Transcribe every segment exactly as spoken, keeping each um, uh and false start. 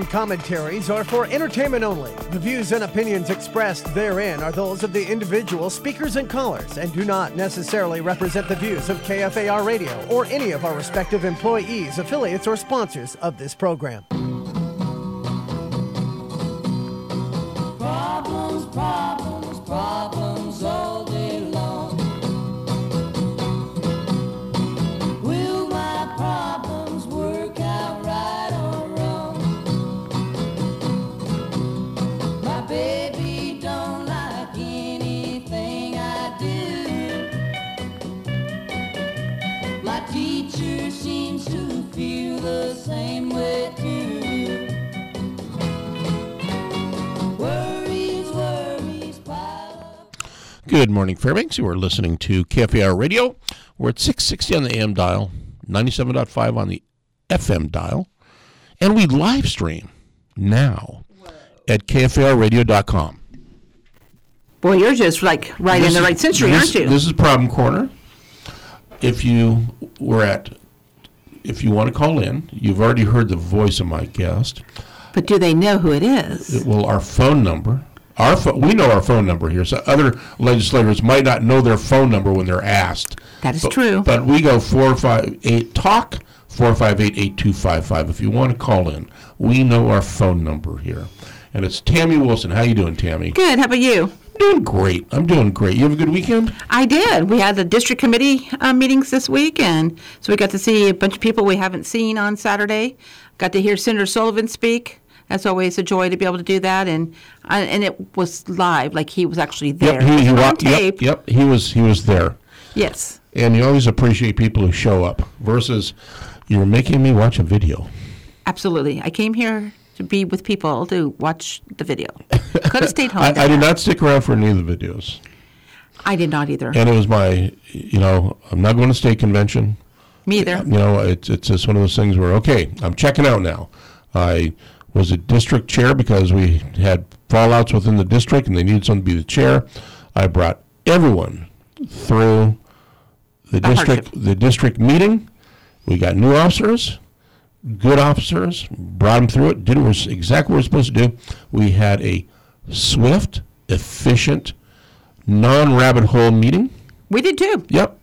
and commentaries are for entertainment only. The views and opinions expressed therein are those of the individual speakers and callers and do not necessarily represent the views of K F A R Radio or any of our respective employees, affiliates, or sponsors of this program. Problems, problems, problems all day long. Will my problems work out right or wrong? My baby don't like anything I do. My teacher seems to feel the same way too. Good morning, Fairbanks. You are listening to K F A R Radio. We're at six sixty on the A M dial, ninety-seven point five on the F M dial, and we live stream now at K F A R radio dot com. Boy, you're just like right This in the is- right century, this, aren't you? This is Problem Corner. If you were at, if you want to call in, you've already heard the voice of my guest. But do they know who it is? Well, our phone number. Our pho- we know our phone number here, so other legislators might not know their phone number when they're asked. That is But- true. But we go four five eight talk four five eight eight two five five. If you want to call in, we know our phone number here, and it's Tammy Wilson. How you doing, Tammy? Good. How about you? Doing great. I'm doing great. You have a good weekend? I did. We had the district committee uh, meetings this week, and so we got to see a bunch of people we haven't seen on Saturday. Got to hear Senator Sullivan speak. That's always a joy to be able to do that, and uh, and it was live, like he was actually there. Yep. He, he on wa- tape. Yep. Yep. He was. He was there. Yes. And you always appreciate people who show up versus you're making me watch a video. Absolutely. I came here to be with people to watch the video. Could have stayed home. I, I did not stick around for any of the videos. I did not either. And it was my, you know, I'm not going to state convention. Me either. You know, it's it's just one of those things where, okay, I'm checking out now. I was a district chair because we had fallouts within the district and they needed someone to be the chair. I brought everyone through the The district hardship. the district meeting. We got new officers, good officers, brought them through it, did what we're, exactly what we're supposed to do. We had a swift, efficient, non-rabbit hole meeting. We did too. Yep.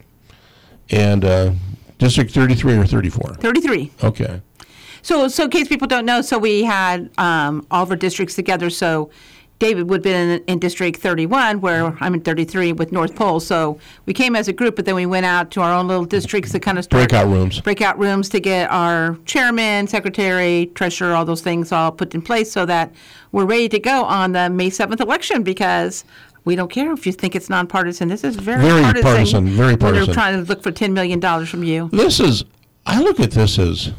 And uh, District thirty-three or thirty-four? thirty-three. Okay. So, so in case people don't know, so we had um, all of our districts together. So David would have been in, in District thirty-one, where I'm in thirty-three with North Pole. So we came as a group, but then we went out to our own little districts to kind of start Breakout rooms. breakout rooms to get our chairman, secretary, treasurer, all those things all put in place so that we're ready to go on the May seventh election, because we don't care if you think it's nonpartisan. This is very, Very partisan. partisan, very when partisan. They're trying to look for ten million dollars from you. This is, I look at this as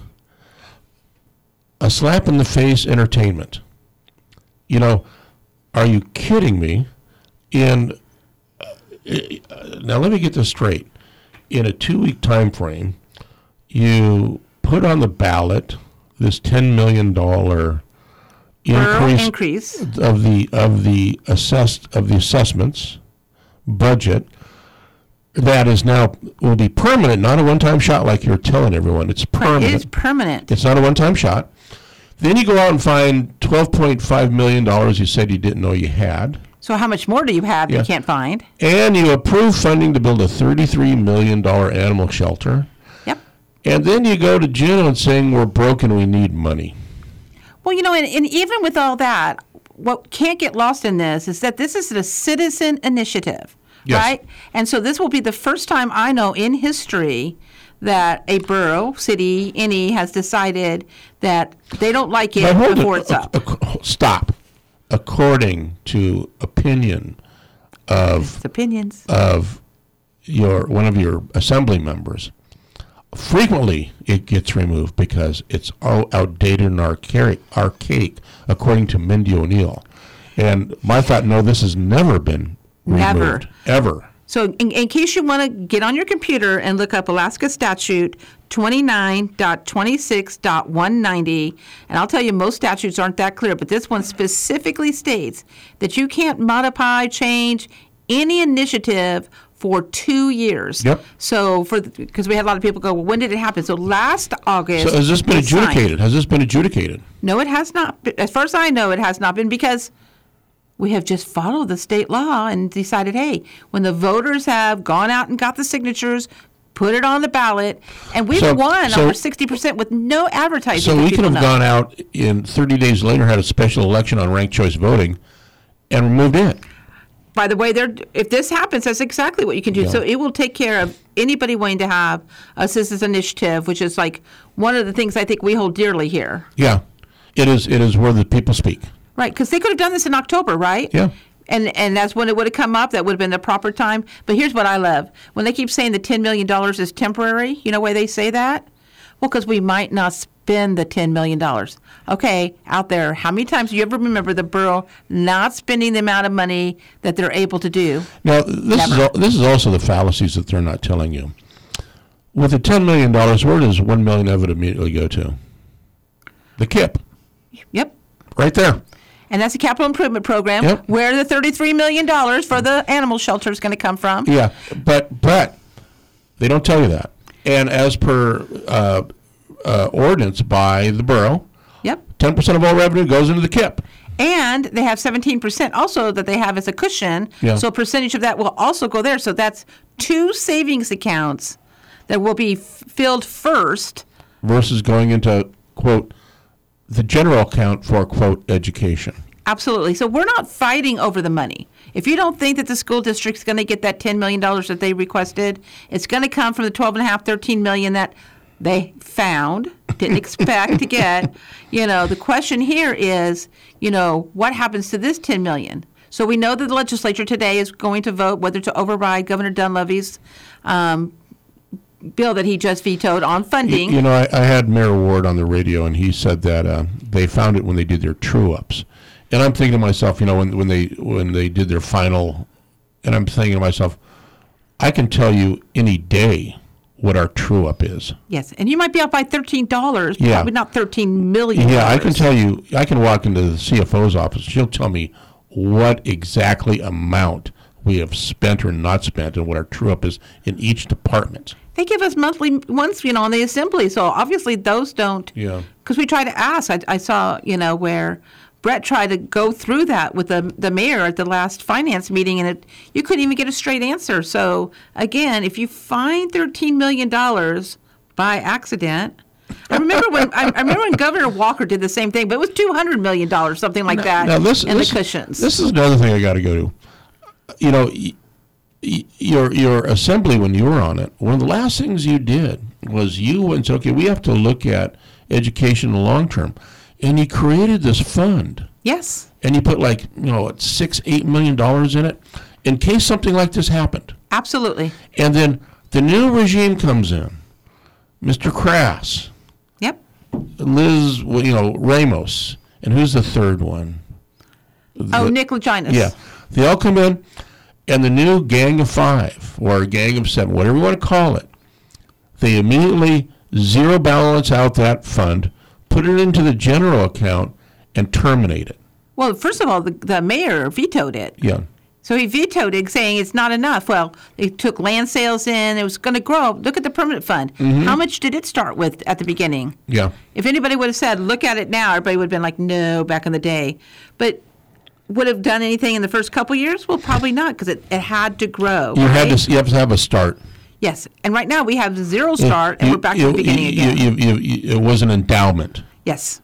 a slap in the face entertainment. You know, are you kidding me? In uh, uh, now, let me get this straight. In a two-week time frame, you put on the ballot this ten million dollars Borough increase, increase. of the of the assessed of the assessments budget. That is now will be permanent, not a one-time shot like you're telling everyone. It's permanent. It is permanent. It's not a one-time shot. Then you go out and find twelve point five million dollars you said you didn't know you had. So how much more do you have that Yeah. you can't find? And you approve funding to build a thirty-three million dollars animal shelter. Yep. And then you go to Juneau and saying we're broke and we need money. Well, you know, and, and even with all that, what can't get lost in this is that this is a citizen initiative, Yes. right? And so this will be the first time I know in history that a borough, city, any has decided that they don't like it But hold before it. it's up. Ac- ac- Stop. According to opinion of It's opinions. of your one of your assembly members, frequently it gets removed because it's all outdated and archaic, archaic according to Mindy O'Neill. And my thought, no, this has never been removed. Never. Ever. So in, in case you want to get on your computer and look up Alaska Statute twenty-nine point twenty-six point one ninety, and I'll tell you most statutes aren't that clear, but this one specifically states that you can't modify, change any initiative for two years. Yep. So for because we had a lot of people go, well, when did it happen? So last August. So has this been they signed. adjudicated? Has this been adjudicated? No, it has not. Been. As far as I know, it has not been because we have just followed the state law and decided, hey, when the voters have gone out and got the signatures, put it on the ballot, and we've So- won so- over sixty percent with no advertising. So that we could people have know. gone out in thirty days later, had a special election on ranked choice voting, and removed it. By the way, they're, if this happens, that's exactly what you can do. Yeah. So it will take care of anybody wanting to have a citizens initiative, which is like one of the things I think we hold dearly here. Yeah, it is. It is where the people speak. Right, because they could have done this in October, right? Yeah. And and that's when it would have come up. That would have been the proper time. But here's what I love. When they keep saying the ten million dollars is temporary, you know why they say that? Well, because we might not spend the ten million dollars. Okay, out there, how many times do you ever remember the borough not spending the amount of money that they're able to do? Now, this is Never. al- this is also the fallacies that they're not telling you. With the ten million dollars, where does one million of it immediately go to? The K I P, Yep. right there. And that's a capital improvement program Yep. where the thirty-three million dollars for the animal shelter is going to come from. Yeah, but but they don't tell you that. And as per uh, uh, ordinance by the borough, Yep. ten percent of all revenue goes into the K I P. And they have seventeen percent also that they have as a cushion. Yeah. So a percentage of that will also go there. So that's two savings accounts that will be f- filled first. Versus going into, quote, the general account for, quote, education. Absolutely. So we're not fighting over the money. If you don't think that the school district's going to get that ten million dollars that they requested, it's going to come from the twelve and a half, thirteen million that they found, didn't expect to get. You know, the question here is, you know, what happens to this ten million? So we know that the legislature today is going to vote whether to override Governor Dunleavy's um, bill that he just vetoed on funding. You know, I, I had Mayor Ward on the radio, and he said that uh, they found it when they did their true-ups. And I'm thinking to myself, you know, when when they when they did their final, and I'm thinking to myself, I can tell you any day what our true-up is. Yes, and you might be out by thirteen dollars, Yeah. probably not thirteen million dollars. Yeah, I can tell you, I can walk into the C F O's office. She'll tell me what exactly amount we have spent or not spent and what our true-up is in each department. They give us monthly ones, you know, on the assembly. So obviously those don't. Yeah. Because we try to ask. I, I saw, you know, where Brett tried to go through that with the the mayor at the last finance meeting, and it you couldn't even get a straight answer. So again, if you find thirteen million dollars by accident. I remember when I, I remember when Governor Walker did the same thing, but it was two hundred million dollars, something like that, Now, this, in this, the cushions. This is another thing I got to go to. You know, y- y- your your assembly, when you were on it, one of the last things you did was you went and said, okay, we have to look at education in the long term. And you created this fund. Yes, And you put like, you know, six, eight million dollars in it in case something like this happened. absolutely. And then the new regime comes in, Mister Crass, Yep. Liz, well, you know, Ramos, and who's the third one? Oh, The- Nick Laginas. Yeah. They all come in, and the new gang of five, or gang of seven, whatever you want to call it, they immediately zero balance out that fund, put it into the general account, and terminate it. Well, first of all, the, the mayor vetoed it. Yeah. So he vetoed it, saying it's not enough. Well, they took land sales in. It was going to grow. Look at the permanent fund. How much did it start with at the beginning? Yeah. If anybody would have said, look at it now, everybody would have been like, no, back in the day. But would have done anything in the first couple years? Well, probably not, because it, it had to grow. You had right? to. You have to have a start. Yes. And right now we have zero start, and You- we're back you- to the beginning you- again. you- you- you- it was an endowment. Yes.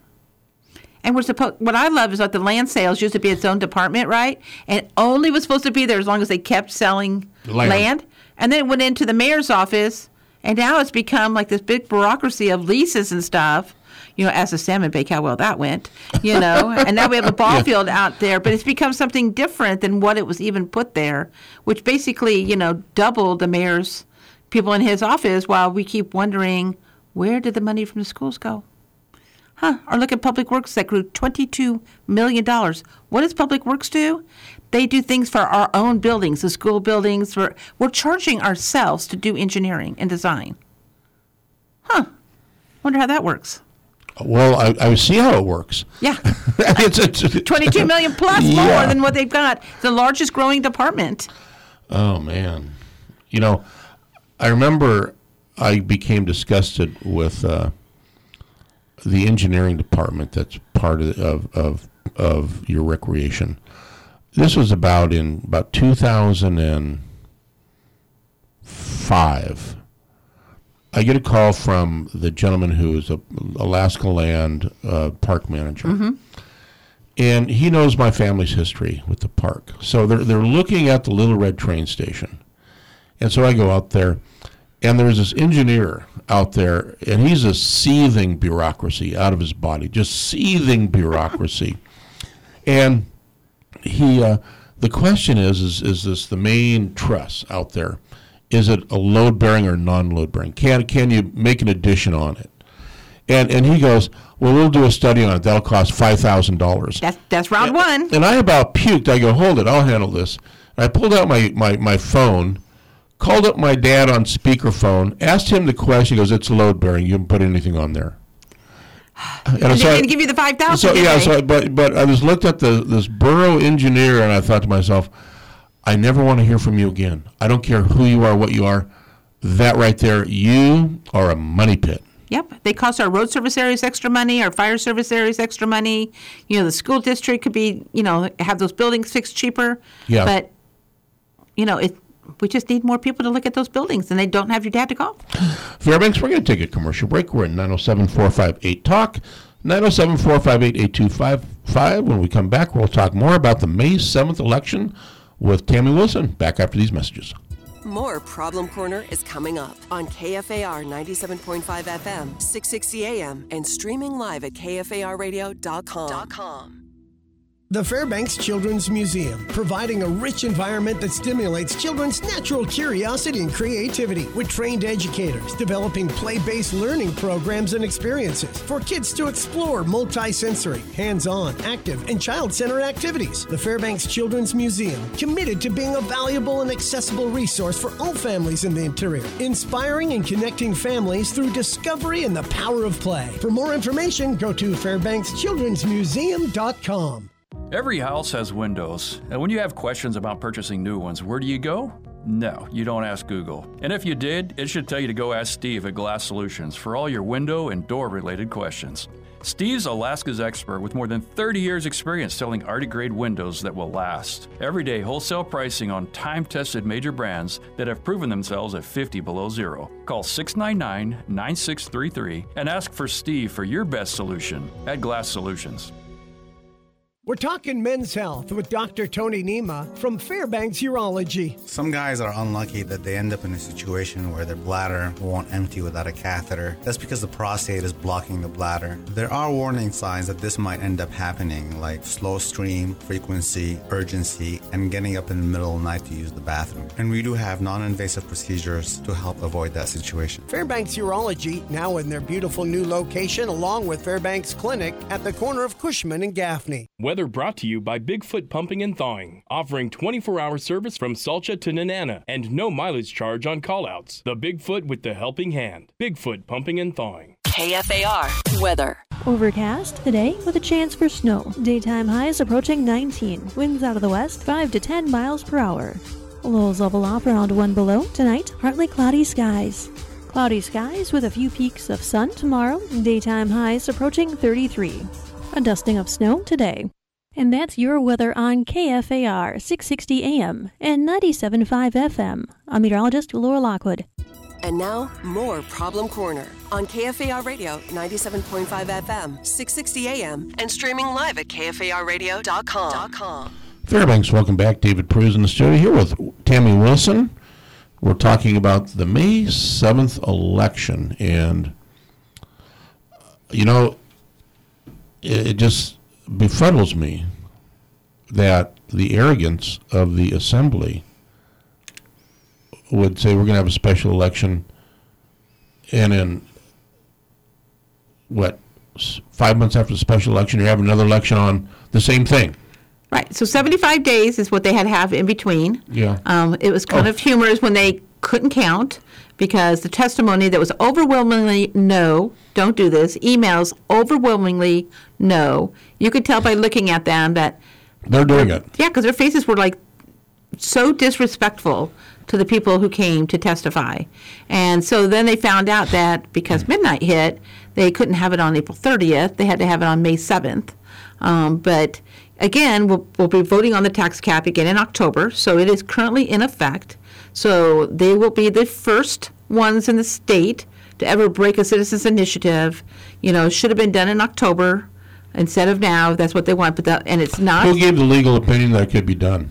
And we're supposed. What I love is that the land sales used to be its own department, right? And it only was supposed to be there as long as they kept selling Land. land. And then it went into the mayor's office, and now it's become like this big bureaucracy of leases and stuff. You know, as a salmon bake, how well that went. You know, and now we have a ball Yeah. field out there, but it's become something different than what it was even put there, which basically, you know, doubled the mayor's people in his office. While we keep wondering, where did the money from the schools go? Huh, or look at Public Works that grew twenty-two million dollars. What does Public Works do? They do things for our own buildings, the school buildings. For, we're charging ourselves to do engineering and design. Huh, wonder how that works. Well, I, I see how it works. Yeah, It's- it's- twenty-two million plus Yeah. more than what they've got. The largest growing department. Oh man, You know, I remember I became disgusted with uh, the engineering department that's part of, of of of your recreation. This was about in about two thousand five. I get a call from the gentleman who is a Alaska Land uh, park manager. Mm-hmm. And he knows my family's history with the park. So they're they're looking at the Little Red train station. And so I go out there, and there's this engineer out there, and he's a seething bureaucracy out of his body, just seething bureaucracy. And he, uh, the question is, is, is this the main truss out there? Is it a load-bearing or non-load-bearing? Can can you make an addition on it? And and he goes, well, we'll do a study on it. That'll cost five thousand dollars. That's that's round and, one. And I about puked. I go, hold it, I'll handle this. And I pulled out my, my, my phone, called up my dad on speakerphone, asked him the question. He goes, it's load-bearing. You haven't put anything on there. And, and so they're going to give you the five thousand dollars. So, yeah, so, but, but I was looked at the this borough engineer, and I thought to myself, I never want to hear from you again. I don't care who you are, what you are. That right there, you are a money pit. Yep. They cost our road service areas extra money, our fire service areas extra money. You know, the school district could be, you know, have those buildings fixed cheaper. Yeah. But, you know, it, we just need more people to look at those buildings, and they don't have your dad to call. Fairbanks, we're going to take a commercial break. We're at nine oh seven, four five eight, talk. nine oh seven, four five eight, eight two five five. When we come back, we'll talk more about the May seventh election with Tammy Wilson. Back after these messages. More Problem Corner is coming up on K F A R ninety-seven point five F M, six sixty A M, and streaming live at K F A R radio dot com. The Fairbanks Children's Museum, providing a rich environment that stimulates children's natural curiosity and creativity, with trained educators developing play-based learning programs and experiences for kids to explore multi-sensory, hands-on, active, and child-centered activities. The Fairbanks Children's Museum, committed to being a valuable and accessible resource for all families in the interior, inspiring and connecting families through discovery and the power of play. For more information, go to fairbanks children's museum dot com. Every house has windows, and when you have questions about purchasing new ones, where do you go? No, you don't ask Google. And if you did, it should tell you to go ask Steve at Glass Solutions for all your window and door-related questions. Steve's Alaska's expert with more than thirty years experience selling Arctic-grade windows that will last. Everyday wholesale pricing on time-tested major brands that have proven themselves at fifty below zero. Call six nine nine, nine six three three and ask for Steve for your best solution at Glass Solutions. We're talking men's health with Doctor Tony Nima from Fairbanks Urology. Some guys are unlucky that they end up in a situation where their bladder won't empty without a catheter. That's because the prostate is blocking the bladder. There are warning signs that this might end up happening, like slow stream, frequency, urgency, and getting up in the middle of the night to use the bathroom. And we do have non-invasive procedures to help avoid that situation. Fairbanks Urology, now in their beautiful new location, along with Fairbanks Clinic at the corner of Cushman and Gaffney. Weather brought to you by Bigfoot Pumping and Thawing, offering twenty-four hour service from Salcha to Nenana and no mileage charge on callouts. The Bigfoot with the helping hand. Bigfoot Pumping and Thawing. K F A R weather. Overcast today with a chance for snow. Daytime highs approaching nineteen. Winds out of the west five to ten miles per hour. Lows level off around one below. Tonight, partly cloudy skies. Cloudy skies with a few peaks of sun tomorrow. Daytime highs approaching thirty-three. A dusting of snow today. And that's your weather on K F A R six sixty A M and ninety-seven point five F M. I'm meteorologist Laura Lockwood. And now, more Problem Corner on K F A R Radio ninety-seven point five F M, six sixty A M, and streaming live at K F A R radio dot com. Fairbanks, welcome back. David Pruz in the studio here with Tammy Wilson. We're talking about the May seventh election. And, you know, it, it just befuddles me that the arrogance of the assembly would say we're going to have a special election, and in what five months after the special election you're having another election on the same thing. Right. So seventy-five days is what they had to have in between. Yeah. Um, it was kind Oh. of humorous when they couldn't count, because the testimony that was overwhelmingly no, don't do this, emails overwhelmingly no. You could tell by looking at them that, They're doing it. yeah, because their faces were like so disrespectful to the people who came to testify. And so then they found out that because midnight hit, they couldn't have it on April thirtieth. They had to have it on May seventh. Um, but again, we'll, we'll be voting on the tax cap again in October, so it is currently in effect. So they will be the first ones in the state to ever break a citizens' initiative. You know, should have been done in October instead of now. That's what they want, but that, and it's not. Who gave the legal opinion that it could be done?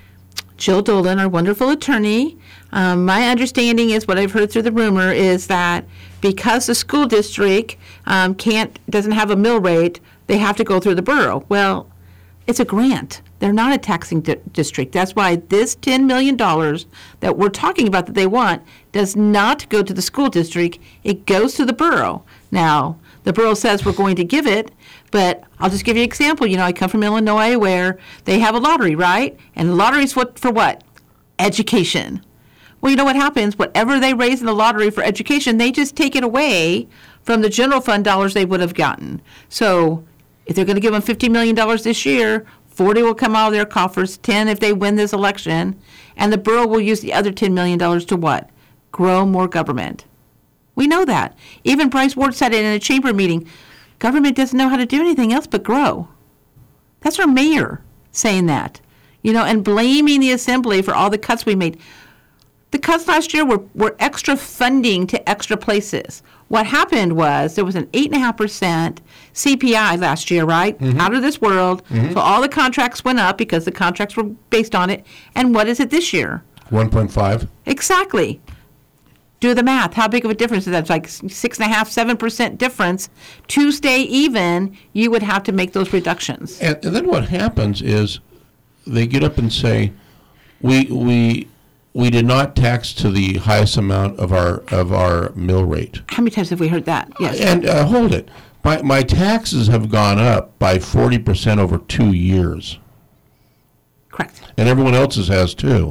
Jill Dolan, our wonderful attorney. Um, my understanding is, what I've heard through the rumor is that because the school district um, can't doesn't have a mill rate, they have to go through the borough. Well, it's a grant. They're not a taxing di- district. That's why this ten million dollars that we're talking about that they want does not go to the school district. It goes to the borough. Now, the borough says we're going to give it, but I'll just give you an example. You know, I come from Illinois where they have a lottery, right? And the lottery's what for what? Education. Well, you know what happens? Whatever they raise in the lottery for education, they just take it away from the general fund dollars they would have gotten. So if they're going to give them fifty million dollars this year, forty will come out of their coffers, ten if they win this election, and the borough will use the other ten million dollars to what? Grow more government. We know that. Even Bryce Ward said it in a chamber meeting. Government doesn't know how to do anything else but grow. That's our mayor saying that, you know, and blaming the assembly for all the cuts we made. The cuts last year were, were extra funding to extra places. What happened was there was an eight point five percent C P I last year, right? Mm-hmm. Out of this world. Mm-hmm. So all the contracts went up because the contracts were based on it. And what is it this year? one point five. Exactly. Do the math. How big of a difference is that? It's like six and a half, seven percent difference. To stay even, you would have to make those reductions. And, and then what happens is they get up and say, we we we did not tax to the highest amount of our of our mill rate. How many times have we heard that? Yes. And uh, hold it, my my taxes have gone up by forty percent over two years. Correct. And everyone else's has too.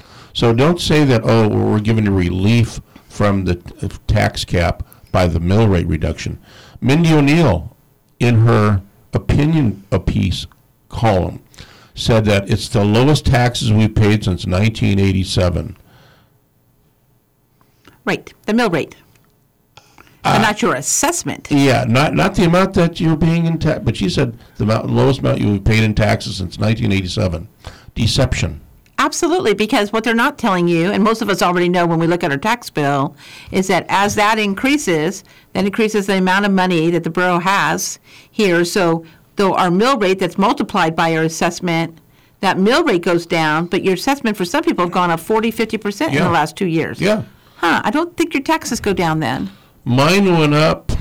So don't say that, oh, we're giving a relief from the t- tax cap by the mill rate reduction. Mindy O'Neill, in her opinion a piece column, said that it's the lowest taxes we've paid since nineteen eighty-seven. Right, the mill rate. Uh, but not your assessment. Yeah, not not the amount that you're paying in tax, but she said the amount, lowest amount you've paid in taxes since nineteen eighty-seven. Deception. Absolutely, because what they're not telling you, and most of us already know when we look at our tax bill, is that as that increases, that increases the amount of money that the borough has here. So though our mill rate that's multiplied by our assessment, that mill rate goes down, but your assessment for some people have gone up forty, fifty percent Yeah. in the last two years. Yeah. Huh, I don't think your taxes go down then. Mine went up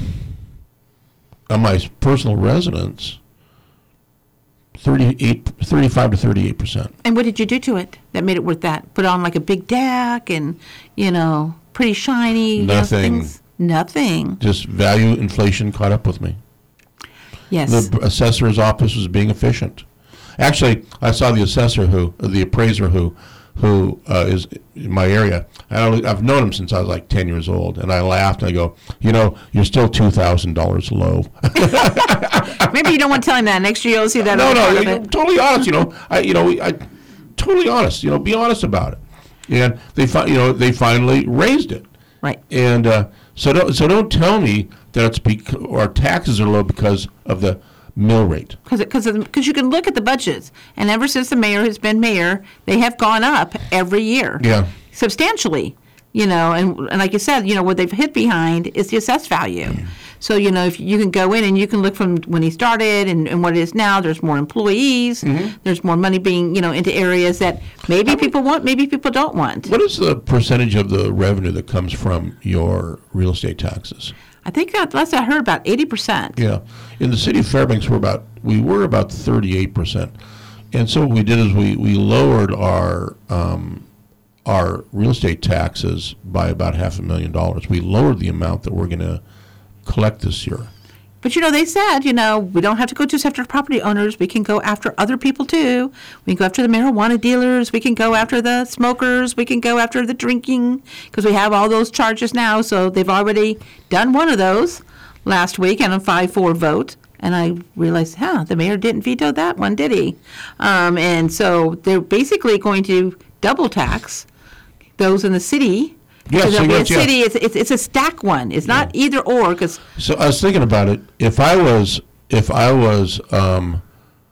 on my personal residence thirty-eight, thirty-five to thirty-eight percent. And what did you do to it that made it worth that? Put on like a big deck and, you know, pretty shiny. you know, Nothing. things? Nothing. Just value inflation caught up with me. Yes. The assessor's office was being efficient. Actually, I saw the assessor who, the appraiser who, who uh, is in my area. I, I've known him since I was like ten years old, and I laughed and I go, you know, you're still two thousand dollars low. Maybe you don't want to tell him that. Next year you'll see that. No, other no, part of you're it. totally honest. You know, I, you know, I, totally honest. You know, be honest about it. And they, fi- you know, they finally raised it. Right. And uh, so, don't, so don't tell me that it's bec- our taxes are low because of the mill rate. Because because you can look at the budgets, and ever since the mayor has been mayor, they have gone up every year. Yeah. Substantially, you know, and and like you said, you know, what they've hit behind is the assessed value. Mm. So, you know, if you can go in and you can look from when he started and, and what it is now, there's more employees, mm-hmm. there's more money being, you know, into areas that maybe people want, maybe people don't want. What is the percentage of the revenue that comes from your real estate taxes? I think that last I heard about eighty percent. Yeah. In the city of Fairbanks, we're about, we were about thirty-eight percent. And so what we did is we, we lowered our um, our real estate taxes by about half a million dollars. We lowered the amount that we're going to collect this year. But, you know, they said, you know, we don't have to go just after property owners. We can go after other people, too. We can go after the marijuana dealers. We can go after the smokers. We can go after the drinking because we have all those charges now. So they've already done one of those last week and a five four vote. And I realized, huh, the mayor didn't veto that one, did he? Um, and so they're basically going to double tax those in the city. Yes, Because so it'll be a yes, yeah. city, it's, it's, it's a stack one. It's not either or, because So I was thinking about it. If I was, if I was um,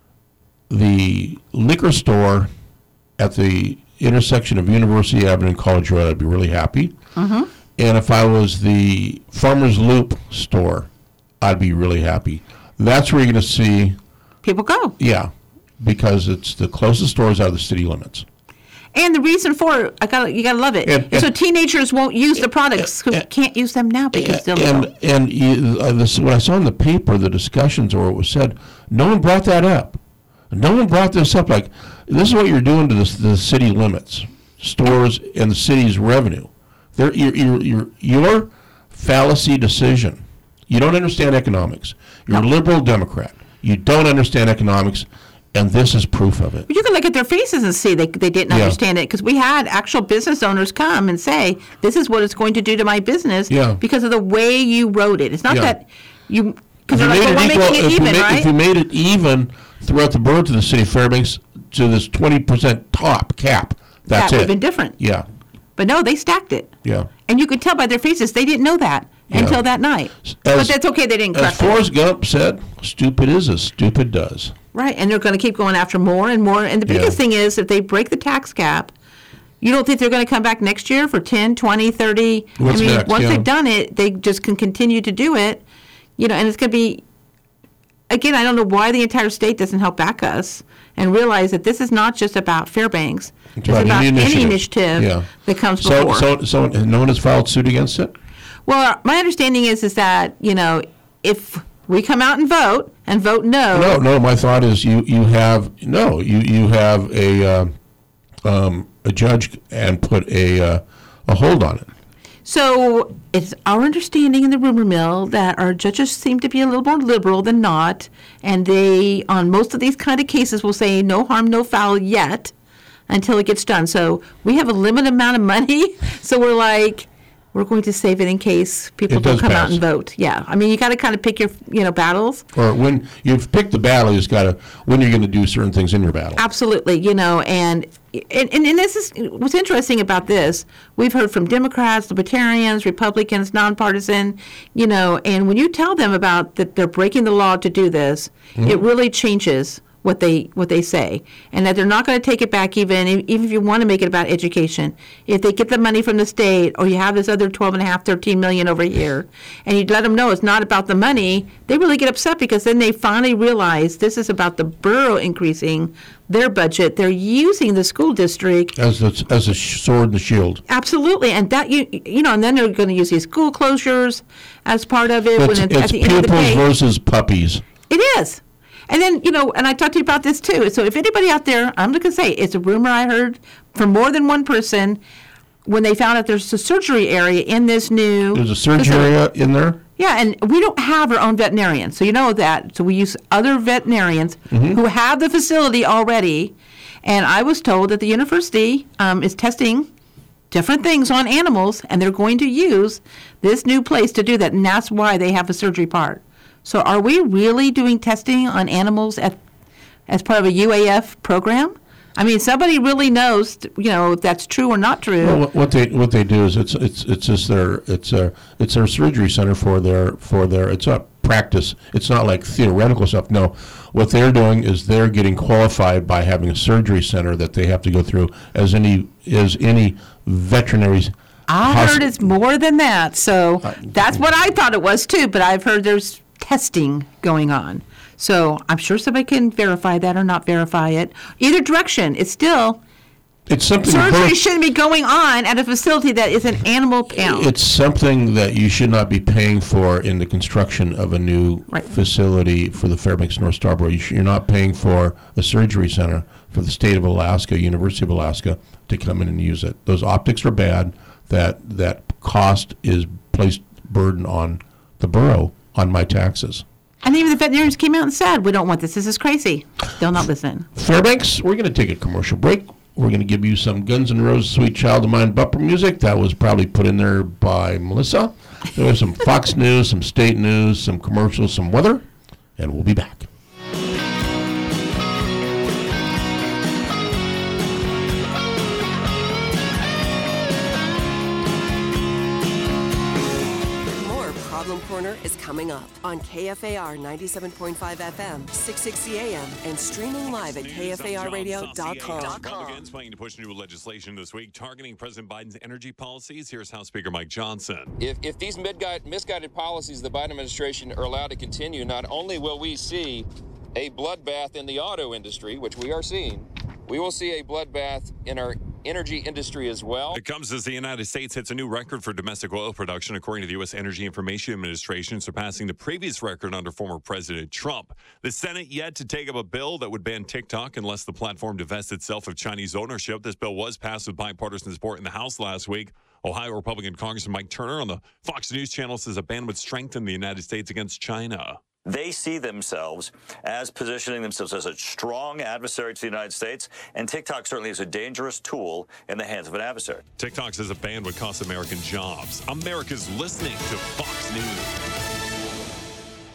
the liquor store at the intersection of University Avenue and College Road, I'd be really happy. Mm-hmm. And if I was the Farmers Loop store, I'd be really happy. That's where you're going to see, people go. yeah, because it's the closest stores out of the city limits. And the reason for it, I got you got to love it. And- so and- teenagers won't use the products because and- can't use them now because they'll And and you, uh, this, what I saw in the paper, the discussions or it was said, no one brought that up. No one brought this up. Like, this is what you're doing to the, the city limits, stores, and the city's revenue. They're, your, your, your, your fallacy decision. You don't understand economics. You're a liberal Democrat. You don't understand economics, and this is proof of it. You can look at their faces and see they, they didn't Yeah. understand it because we had actual business owners come and say, this is what it's going to do to my business Yeah. because of the way you wrote it. It's not Yeah. that you, because If they're you like, well, made we're it equal, making it if you even, ma- right? if you made it even throughout the borough to the city of Fairbanks to this twenty percent top cap, that's that would it. have been different. Yeah, But no, they stacked it. yeah. And you could tell by their faces they didn't know that Yeah. until that night. but that's okay, they didn't As correct it. Forrest Gump said, stupid is as stupid does. Right, and they're going to keep going after more and more. And the biggest Yeah. thing is if they break the tax cap, you don't think they're going to come back next year for ten, twenty, thirty? What's I mean, next? once Yeah. they've done it, they just can continue to do it. You know, and it's going to be, again, I don't know why the entire state doesn't help back us and realize that this is not just about Fairbanks. It's It's about about any any initiative. initiative Yeah. that comes So, before. so, so no one has filed suit against it? Well, my understanding is is that, you know, if we come out and vote and vote no, No, no. My thought is you, you have no. You you have a uh, um, a judge and put a uh, a hold on it. So it's our understanding in the rumor mill that our judges seem to be a little more liberal than not, and they, on most of these kind of cases, will say no harm, no foul yet until it gets done. So we have a limited amount of money, so we're like, we're going to save it in case people It don't does come out pass. and vote. Yeah, I mean, you got to kind of pick your, you know, battles. Or when you've picked the battle, you just got to when you're going to do certain things in your battle. Absolutely, you know, and and, and and this is what's interesting about this. We've heard from Democrats, Libertarians, Republicans, nonpartisan, you know, and when you tell them about that they're breaking the law to do this, it really changes what they what they say, and that they're not going to take it back even if- even if you want to make it about education. If they get the money from the state, or you have this other twelve and a half, thirteen million over here, and you let them know it's not about the money, they really get upset because then they finally realize this is about the borough increasing their budget. They're using the school district. As the, as a sh- sword and the shield. Absolutely, and that you you know, and then they're going to use these school closures as part of it. It's, when it, it's at the end of the pupils day, versus puppies. it is. And then, you know, and I talked to you about this too. So if anybody out there, I'm going to say, it's a rumor I heard from more than one person when they found out there's a surgery area in this new. There's a surgery facility. area in there. Yeah, and we don't have our own veterinarian, so you know that. So we use other veterinarians Mm-hmm. who have the facility already. And I was told that the university um, is testing different things on animals, and they're going to use this new place to do that, and that's why they have a surgery part. So are we really doing testing on animals at, as part of a U A F program? I mean, somebody really knows, you know, if that's true or not true. Well, what- what they what they do is it's it's it's just their it's a it's their surgery center for their for their it's not practice. It's not like theoretical stuff. No, what they're doing is they're getting qualified by having a surgery center that they have to go through as any as any veterinary. I hosp- heard it's more than that. So that's what I thought it was too, but I've heard there's testing going on. So I'm sure somebody can verify that or not verify it. Either direction, it's still, It's something. surgery birth- shouldn't be going on at a facility that is an animal pound. It's something that you should not be paying for in the construction of a new Right. facility for the Fairbanks North Starborough. You sh- You're not paying for a surgery center for the state of Alaska, University of Alaska, to come in and use it. Those optics are bad. That that cost is placed burden on the borough on my taxes. And even the veterinarians came out and said, we don't want this. This is crazy. They'll not listen. Fairbanks, we're going to take a commercial break. We're going to give you some Guns N' Roses, Sweet Child of Mine bumper music. That was probably put in there by Melissa. There was some Fox News, some state news, some commercials, some weather, and we'll be back. is coming up on K F A R ninety-seven point five F M, six sixty A M, and streaming live at K F A R radio dot com. Republicans planning to push new legislation this week targeting President Biden's energy policies. Here's House Speaker Mike Johnson. If, if these misguided, misguided policies of the Biden administration are allowed to continue, not only will we see a bloodbath in the auto industry, which we are seeing, we will see a bloodbath in our energy industry as well. It comes as the United States hits a new record for domestic oil production, according to the U S Energy Information Administration, surpassing the previous record under former President Trump. The Senate yet to take up a bill that would ban TikTok unless the platform divests itself of Chinese ownership. This bill was passed with bipartisan support in the House last week. Ohio Republican Congressman Mike Turner on the Fox News channel says a ban would strengthen the United States against China. They see themselves as positioning themselves as a strong adversary to the United States, and TikTok certainly is a dangerous tool in the hands of an adversary. TikTok says a ban would cost American jobs. America's listening to Fox News.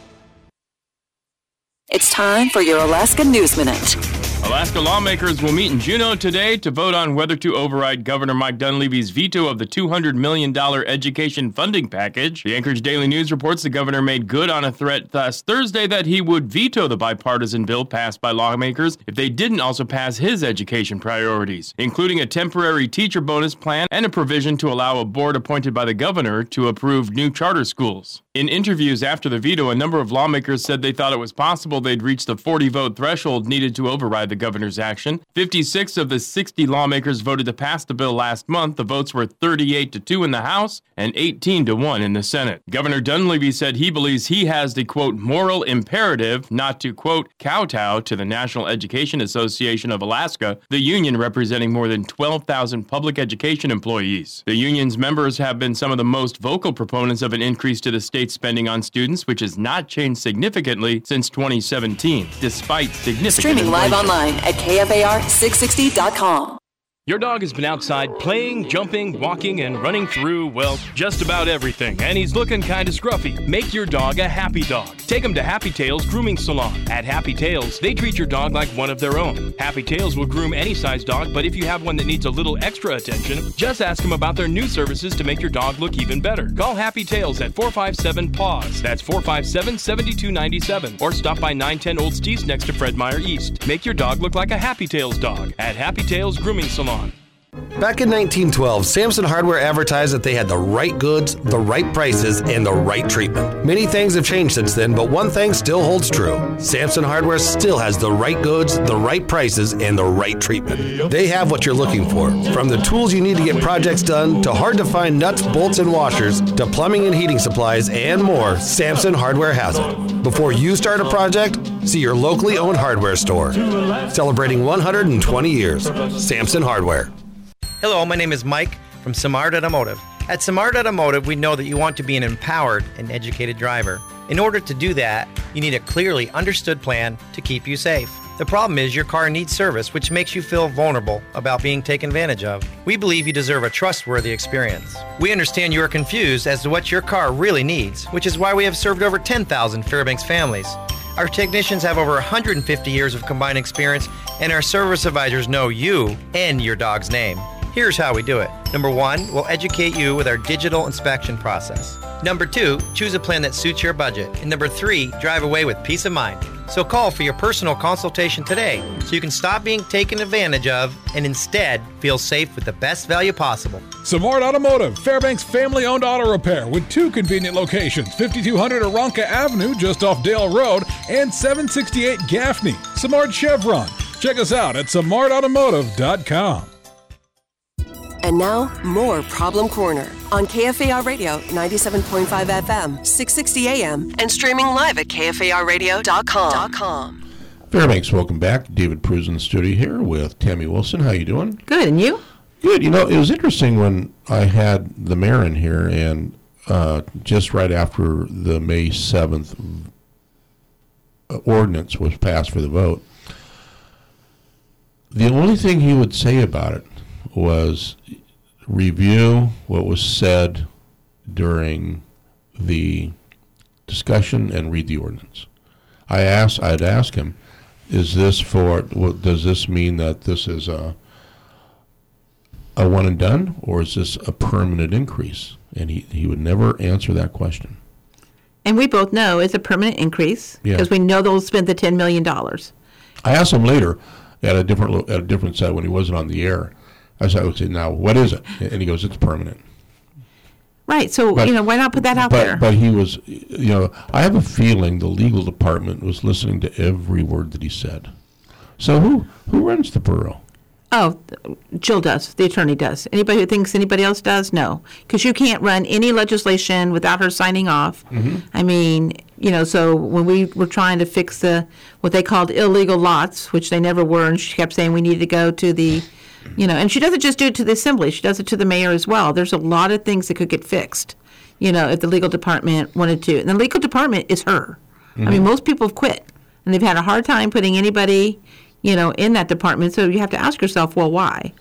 It's time for your Alaska News Minute. Alaska lawmakers will meet in Juneau today to vote on whether to override Governor Mike Dunleavy's veto of the two hundred million dollars education funding package. The Anchorage Daily News reports the governor made good on a threat last Thursday that he would veto the bipartisan bill passed by lawmakers if they didn't also pass his education priorities, including a temporary teacher bonus plan and a provision to allow a board appointed by the governor to approve new charter schools. In interviews after the veto, a number of lawmakers said they thought it was possible they'd reach the forty-vote threshold needed to override the governor's action. fifty-six of the sixty lawmakers voted to pass the bill last month. The votes were thirty-eight to two in the House and eighteen to one in the Senate. Governor Dunleavy said he believes he has the, quote, moral imperative not to, quote, kowtow to the National Education Association of Alaska, the union representing more than twelve thousand public education employees. The union's members have been some of the most vocal proponents of an increase to the state's spending on students, which has not changed significantly since twenty seventeen, despite significant Streaming live inflation. online at K F A R six sixty dot com. Your dog has been outside playing, jumping, walking, and running through, well, just about everything, and he's looking kind of scruffy. Make your dog a happy dog. Take him to Happy Tails Grooming Salon. At Happy Tails, they treat your dog like one of their own. Happy Tails will groom any size dog, but if you have one that needs a little extra attention, just ask them about their new services to make your dog look even better. Call Happy Tails at four five seven P A W S. That's four five seven, seven two nine seven. Or stop by nine ten Old Steves next to Fred Meyer East. Make your dog look like a Happy Tails dog at Happy Tails Grooming Salon. Back in nineteen twelve, Samson Hardware advertised that they had the right goods, the right prices, and the right treatment. Many things have changed since then, but one thing still holds true. Samson Hardware still has the right goods, the right prices, and the right treatment. They have what you're looking for. From the tools you need to get projects done, to hard-to-find nuts, bolts, and washers, to plumbing and heating supplies, and more, Samson Hardware has it. Before you start a project, see your locally owned hardware store. Celebrating one hundred twenty years. Samson Hardware. Hello, my name is Mike from Samard Automotive. At Samard Automotive, we know that you want to be an empowered and educated driver. In order to do that, you need a clearly understood plan to keep you safe. The problem is your car needs service, which makes you feel vulnerable about being taken advantage of. We believe you deserve a trustworthy experience. We understand you are confused as to what your car really needs, which is why we have served over ten thousand Fairbanks families. Our technicians have over one hundred fifty years of combined experience, and our service advisors know you and your dog's name. Here's how we do it. Number one, we'll educate you with our digital inspection process. Number two, choose a plan that suits your budget. And number three, drive away with peace of mind. So call for your personal consultation today so you can stop being taken advantage of and instead feel safe with the best value possible. Samard Automotive, Fairbanks family-owned auto repair with two convenient locations, fifty-two hundred Aronka Avenue just off Dale Road and seven sixty-eight Gaffney. Samard Chevron. Check us out at samard automotive dot com. And now, more Problem Corner on K F A R Radio ninety-seven point five F M, six sixty A M, and streaming live at K F A R radio dot com. Fairbanks, welcome back. David Pruz in the studio here with Tammy Wilson. How you doing? Good, and you? Good. You know, it was interesting when I had the mayor in here, and uh, just right after the May seventh ordinance was passed for the vote, the only thing he would say about it was review what was said during the discussion and read the ordinance. I asked, I'd ask him, is this for, what, does this mean that this is a, a one and done, or is this a permanent increase? And he, he would never answer that question. and we both know it's a permanent increase Yeah. because we know they'll spend the ten million dollars. I asked him later at a different lo- at a different set when he wasn't on the air. I said, I would say, now, what is it? And he goes, it's permanent. Right. So, But- you know, why not put that out but, there? But he was, you know, I have a feeling the legal department was listening to every word that he said. So who who runs the borough? Oh, Jill does. The attorney does. Anybody who thinks anybody else does, no. Because you can't run any legislation without her signing off. Mm-hmm. I mean, you know, so when we were trying to fix the, what they called illegal lots, which they never were, and she kept saying we needed to go to the, you know, and she doesn't just do it to the assembly, she does it to the mayor as well. There's a lot of things that could get fixed, you know, if the legal department wanted to. And the legal department is her. Mm-hmm. I mean, most people have quit, and they've had a hard time putting anybody, you know, in that department. So you have to ask yourself, well, why?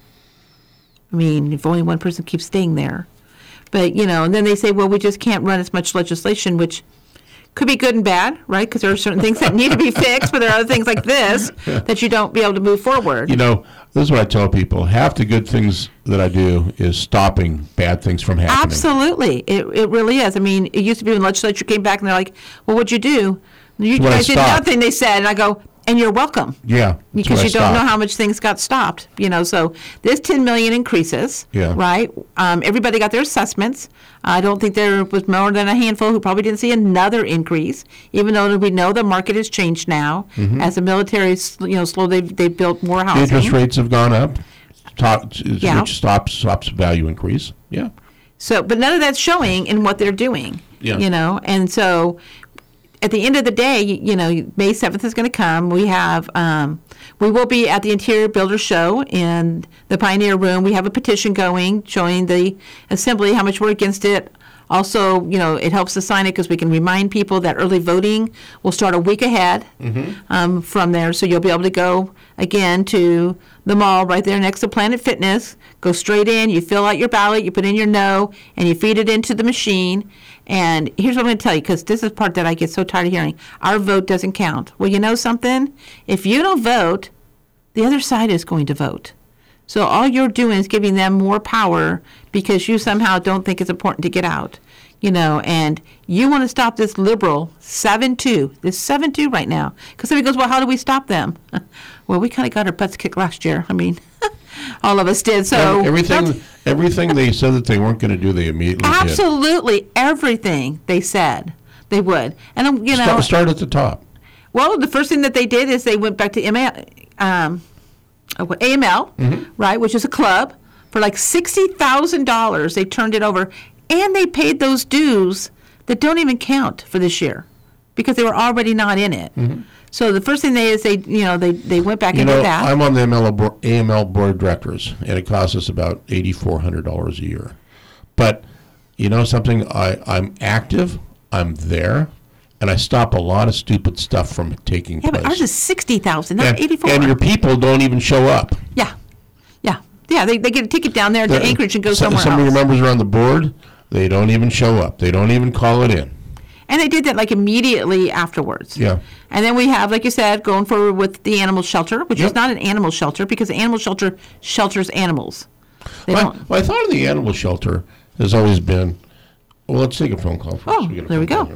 I mean, if only one person keeps staying there. But, you know, and then they say, well, we just can't run as much legislation, which could be good and bad, right? Because there are certain things that need to be fixed, but there are other things like this that you don't be able to move forward. You know, this is what I tell people. Half the good things that I do is stopping bad things from happening. Absolutely. It it really is. I mean, it used to be when the legislature came back and they're like, well, what'd you do? You Well, I guys did stopped. nothing, they said. And I go, and you're welcome. Yeah. that's Because what I you don't know stopped. how much things got stopped, you know. So this ten million increases, Yeah. right? Um, everybody got their assessments. I don't think there was more than a handful who probably didn't see another increase, even though we know the market has changed now. Mhm. As the military, you know, slowly they've, they've built more housing. Interest rates have gone up, top, Yeah. which stops stops value increase. Yeah. So, but none of that's showing in what they're doing. Yeah. You know, and so at the end of the day, you, you know, May seventh is going to come. We have, um, we will be at the Interior Builder Show in the Pioneer Room. We have a petition going showing the Assembly how much we're against it. Also, you know, it helps to sign it because we can remind people that early voting will start a week ahead um, from there. So you'll be able to go again to the mall right there next to Planet Fitness. Go straight in, you fill out your ballot, you put in your no, and you feed it into the machine. And here's what I'm going to tell you, because this is the part that I get so tired of hearing. Our vote doesn't count. Well, you know something? If you don't vote, the other side is going to vote. So all you're doing is giving them more power because you somehow don't think it's important to get out. You know, and you want to stop this liberal seven two, this seven two right now. Because somebody goes, well, how do we stop them? Well, we kind of got our butts kicked last year. I mean, all of us did. So Ev- everything that's- everything they said that they weren't going to do, they immediately did. absolutely everything they said they would. And, um, you know, Start, start at the top. well, the first thing that they did is they went back to M A, um, uh, what, A M L, Mhm. right, which is a club, for like sixty thousand dollars. They turned it over, and they paid those dues that don't even count for this year because they were already not in it. So the first thing they is they, you know, they, they went back You and know, did that. I'm on the M L bo- A M L board of directors, and it costs us about eighty-four hundred dollars a year. But you know something? I, I'm active, I'm there, and I stop a lot of stupid stuff from taking yeah, place. but ours is sixty thousand, not and, eighty-four. and your people don't even show up. yeah, yeah, yeah. They, they get a ticket down there to The- Anchorage and go some, somewhere some else. of your members are on the board. They don't even show up. They don't even call it in. And they did that like immediately afterwards. Yeah. And then we have, like you said, going forward with the animal shelter, which is Yep. not an animal shelter because the animal shelter shelters animals. They Well, don't. well, I thought of the animal shelter has always been. Well, let's take a phone call first. Oh, get a there we phone go. call here.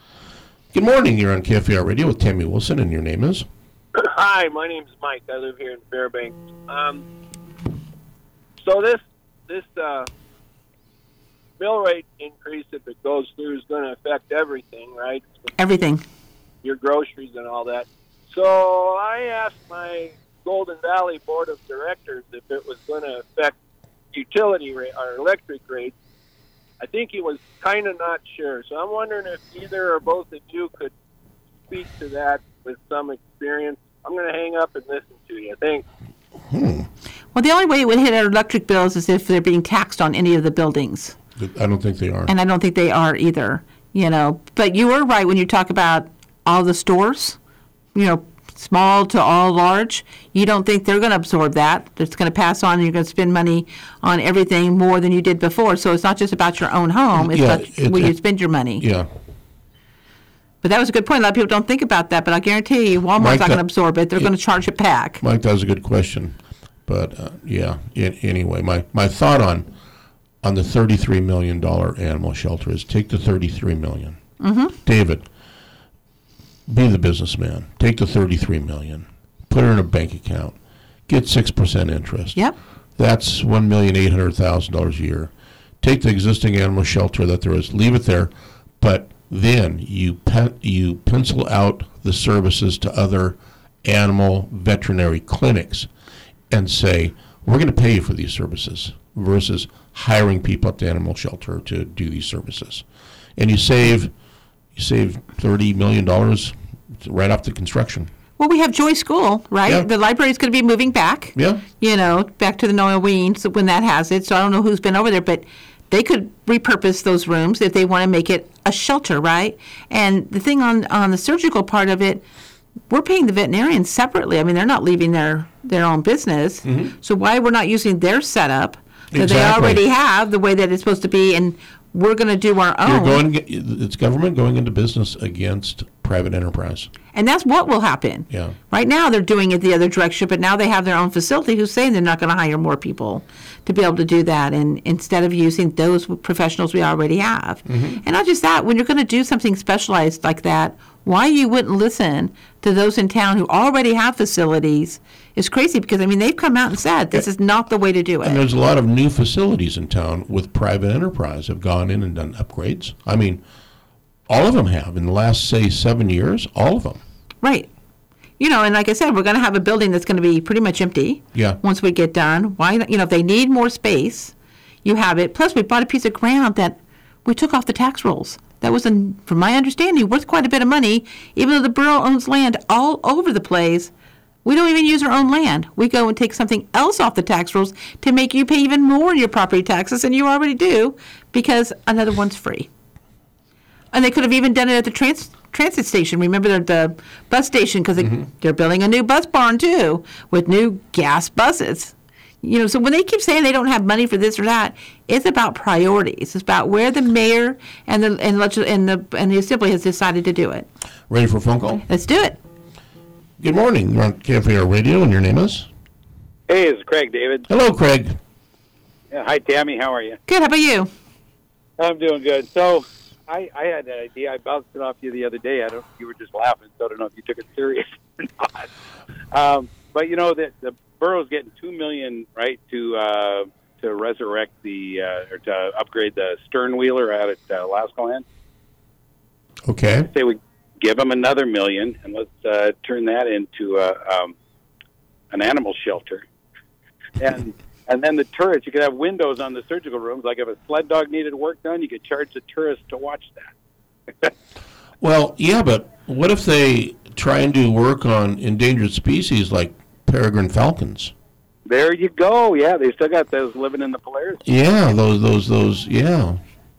Good morning. You're on K F A R Radio with Tammy Wilson, and your name is? Hi, my name's Mike. I live here in Fairbanks. Um, so this this uh, mill rate increase, if it goes through, is going to affect everything, right? Everything. Your groceries and all that. So I asked my Golden Valley Board of Directors if it was going to affect utility rate or electric rates. I think he was kind of not sure. So I'm wondering if either or both of you could speak to that with some experience. I'm going to hang up and listen to you. Thanks. Well, the only way it would hit our electric bills is if they're being taxed on any of the buildings. I don't think they are. And I don't think they are either, you know. But you were right when you talk about all the stores, you know, small to all large. You don't think they're going to absorb that. It's going to pass on and you're going to spend money on everything more than you did before. So it's not just about your own home. It's Yeah, about it- where you it- spend your money. Yeah. But that was a good point. A lot of people don't think about that, but I guarantee you Walmart's Mike, not going to that- absorb it. They're it- going to charge it back. Mike, that was a good question. But, uh, yeah, in, anyway, my, my thought on on the thirty-three million dollars animal shelter is take the thirty-three million Mm-hmm. David, be the businessman. Take the thirty-three million dollars, put it in a bank account, get six percent interest. Yep. That's one million eight hundred thousand dollars a year. Take the existing animal shelter that there is, leave it there, but then you pe- you pencil out the services to other animal veterinary clinics and say, we're going to pay you for these services versus hiring people at the animal shelter to do these services. And you save you save thirty million dollars right off the construction. Well, we have Joy School, right? Yeah. The library's going to be moving back. Yeah. You know, back to the Noel Weens when that has it. So I don't know who's been over there, but they could repurpose those rooms if they want to make it a shelter, right? And the thing on, on the surgical part of it, we're paying the veterinarians separately. I mean, they're not leaving their, their own business. Mm-hmm. So why we're not using their setup that Exactly. they already have the way that it's supposed to be, and we're going to do our own. You're going. It's government going into business against private enterprise. And that's what will happen. Yeah. Right now they're doing it the other direction, but now they have their own facility who's saying they're not going to hire more people to be able to do that, and instead of using those professionals we already have. Mm-hmm. And not just that, when you're going to do something specialized like that, why you wouldn't listen to those in town who already have facilities is crazy, because, I mean, they've come out and said this is not the way to do it. And there's a lot of new facilities in town with private enterprise have gone in and done upgrades. I mean, all of them have in the last, say, seven years, all of them. Right. You know, and like I said, we're going to have a building that's going to be pretty much empty. Yeah. Once we get done. Why not? You know, if they need more space, you have it. Plus, we bought a piece of ground that we took off the tax rolls. That was, an, from my understanding, worth quite a bit of money. Even though the borough owns land all over the place, we don't even use our own land. We go and take something else off the tax rolls to make you pay even more in your property taxes than you already do, because another one's free. And they could have even done it at the trans- transit station. Remember the, the bus station, because Mm-hmm. they, they're building a new bus barn, too, with new gas buses. You know, so when they keep saying they don't have money for this or that, it's about priorities. It's about where the mayor and the and, legis- and the and the assembly has decided to do it. Ready for a phone call? Let's do it. Good morning. You're on K F A R Radio, and your name is? Hey, it's Craig, David. Hello, Craig. Yeah, hi, Tammy. How are you? Good. How about you? I'm doing good. So I, I had an idea. I bounced it off you the other day. I don't. You were just laughing, so I don't know if you took it serious or not. Um, but you know that the borough's getting two million, right, to uh, to resurrect the uh, or to upgrade the stern wheeler out at uh, Lascaux. Okay. I say we give them another million, and let's uh, turn that into a, um, an animal shelter. And and then the tourists, you could have windows on the surgical rooms. Like if a sled dog needed work done, you could charge the tourists to watch that. Well, yeah, but what if they try and do work on endangered species like peregrine falcons? There you go. Yeah, they still got those living in the Polaris. Yeah, those, those, those, yeah.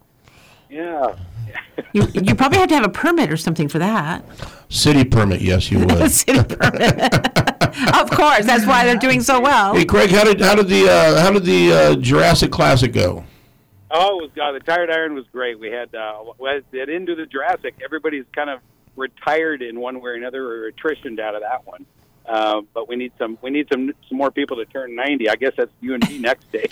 Yeah. You you probably have to have a permit or something for that. City permit, yes, you would. City permit. Of course, that's why they're doing so well. Hey, Craig, how did how did the uh, how did the uh, Jurassic Classic go? Oh, it was, uh, the Tired Iron was great. We had uh, we had into the Jurassic. Everybody's kind of retired in one way or another, or attritioned out of that one. Uh, but we need some we need some some more people to turn ninety. I guess that's you and me next day.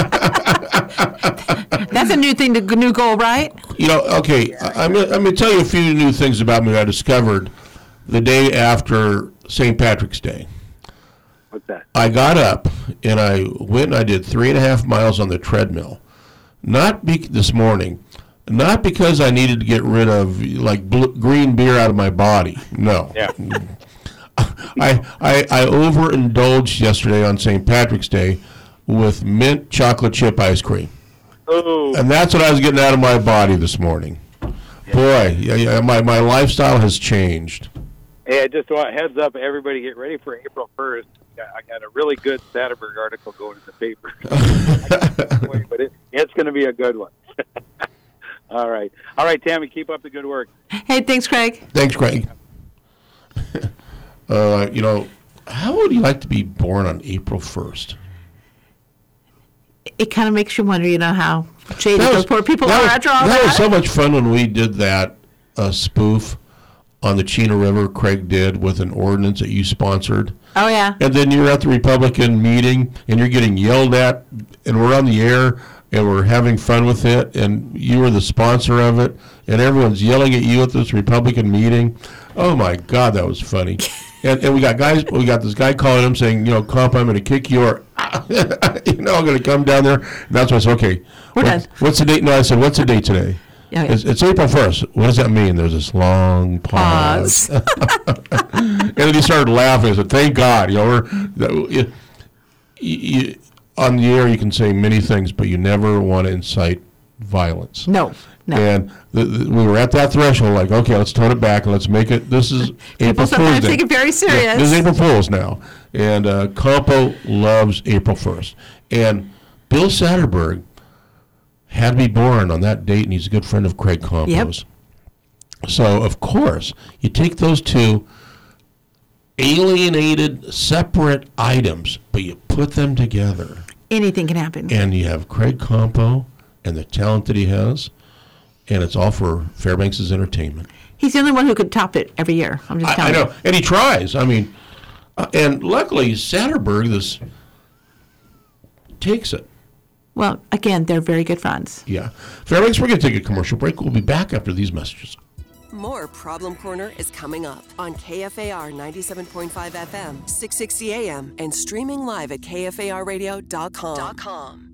That's a new thing, to new goal, right? You know, okay, I- I'm gonna, I'm going to tell you a few new things about me that I discovered the day after Saint Patrick's Day. What's that? I got up and I went and I did three and a half miles on the treadmill. Not be- this morning, not because I needed to get rid of like bl- green beer out of my body. No. Yeah. I, I I overindulged yesterday on Saint Patrick's Day with mint chocolate chip ice cream. Oh. And that's what I was getting out of my body this morning. Boy, yeah, yeah, my, my lifestyle has changed. Hey, I just want heads up, everybody get ready for April first. I got a really good Satterberg article going in the paper. But it, it's going to be a good one. All right. All right, Tammy, keep up the good work. Hey, thanks, Craig. Thanks, Craig. uh, you know, how would you like to be born on April first? It kind of makes you wonder, you know, how shady That those was- poor people that are was- after all That that. was so much fun when we did that uh, spoof on the Chena River. Craig did with an ordinance that you sponsored. Oh, yeah. And then you're at the Republican meeting and you're getting yelled at, and we're on the air, and we're having fun with it, and you were the sponsor of it, and everyone's yelling at you at this Republican meeting. Oh my God, that was funny. And, and we got guys, we got this guy calling him saying, you know, Comp, I'm going to kick your, you know, I'm going to come down there. And that's why I said, okay, what, what's the date? No, I said, what's the date today? Yeah, yeah. It's, it's April first. What does that mean? There's this long pause. pause. And then he started laughing. I said, thank God. You know, we're, you, you, on the air you can say many things, but you never want to incite violence. No. No. And the, the, we were at that threshold, like, okay, let's tone it back and let's make it. This is April Fool's Day. People sometimes take it very serious. Yeah, this is April Fool's now, and uh, Compo loves April first. And Bill Satterberg had to be born on that date, and he's a good friend of Craig Compo's. Yep. So of course, you take those two alienated, separate items, but you put them together. Anything can happen. And you have Craig Compo and the talent that he has. And it's all for Fairbanks' entertainment. He's the only one who could top it every year. I'm just telling I, I you. know, and he tries. I mean, uh, and luckily Satterberg this takes it. Well, again, they're very good friends. Yeah, Fairbanks. We're going to take a commercial break. We'll be back after these messages. More Problem Corner is coming up on K F A R ninety-seven point five F M, six sixty A M, and streaming live at K F A R radio dot com.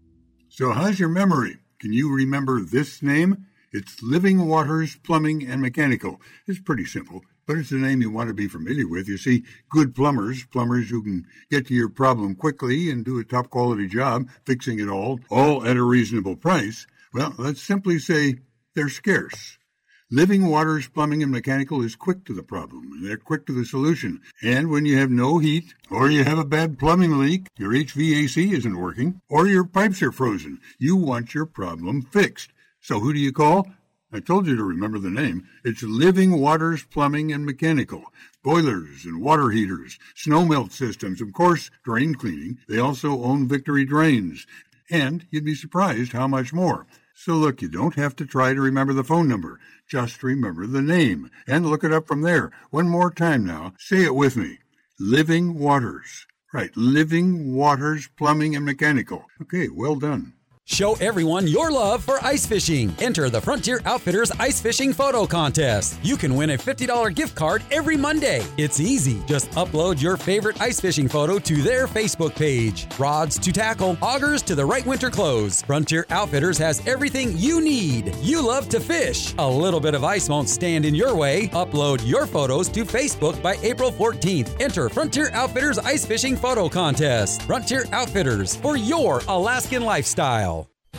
So, how's your memory? Can you remember this name? It's Living Waters Plumbing and Mechanical. It's pretty simple, but it's a name you want to be familiar with. You see, good plumbers, plumbers who can get to your problem quickly and do a top-quality job, fixing it all, all at a reasonable price, well, let's simply say they're scarce. Living Waters Plumbing and Mechanical is quick to the problem. They're quick to the solution. And when you have no heat, or you have a bad plumbing leak, your H V A C isn't working, or your pipes are frozen, you want your problem fixed. So who do you call? I told you to remember the name. It's Living Waters Plumbing and Mechanical. Boilers and water heaters, snow melt systems, of course, drain cleaning. They also own Victory Drains. And you'd be surprised how much more. So look, you don't have to try to remember the phone number. Just remember the name and look it up from there. One more time now. Say it with me. Living Waters. Right, Living Waters Plumbing and Mechanical. Okay, well done. Show everyone your love for ice fishing. Enter the Frontier Outfitters Ice Fishing Photo Contest. You can win a fifty dollars gift card every Monday. It's easy. Just upload your favorite ice fishing photo to their Facebook page. Rods to tackle, augers to the right winter clothes. Frontier Outfitters has everything you need. You love to fish. A little bit of ice won't stand in your way. Upload your photos to Facebook by April fourteenth. Enter Frontier Outfitters Ice Fishing Photo Contest. Frontier Outfitters, for your Alaskan lifestyle.